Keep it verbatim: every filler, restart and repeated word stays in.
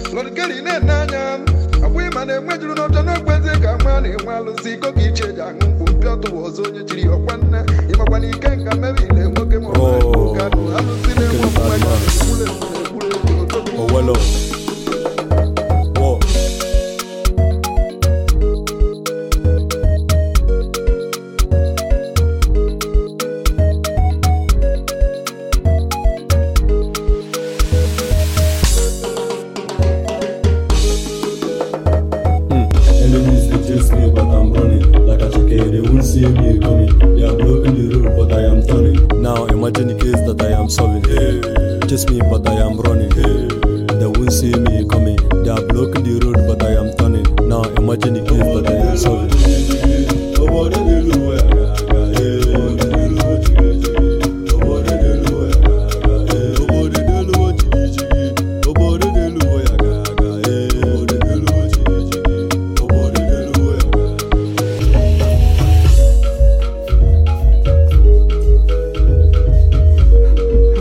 Lord Gary Nanya, a woman and when you not know whether come money while see cookie change and Piotr was on your tree or one. If when he can come, maybe they will come on. Oh, well, but I'm running like a chicken. They won't see me coming. They are blocking the road, but I am turning. Now imagine the case that I am solving. Hey. Just me, but I am running. Hey. They won't see me coming. They are blocking the road, but I am turning. Now imagine the case that I am solving.